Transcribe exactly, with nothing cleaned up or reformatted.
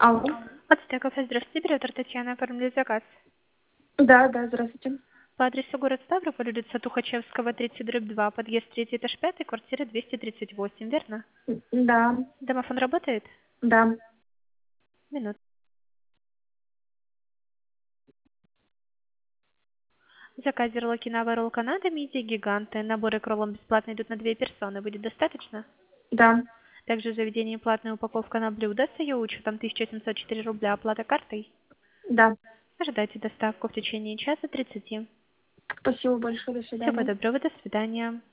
Алло. От Стекофе, здравствуйте, оператор Татьяна, оформили заказ. Да, да, здравствуйте. По адресу город Ставрополь, улица Тухачевского, тридцать дробь два, подъезд третий, этаж пятый, квартира двести тридцать восемь, верно? Да, Домофон работает? да. Минут. Заказ Зерлокинава ролл Канада, мидии, гиганты. Наборы кроллом бесплатно идут на две персоны. Будет достаточно? Да, Также в заведении платная упаковка на блюдо с ее учетом тысяча семьсот четыре рубля, оплата картой. да. Ожидайте доставку в течение часа тридцати. Спасибо большое, до Всего свидания. доброго, до свидания.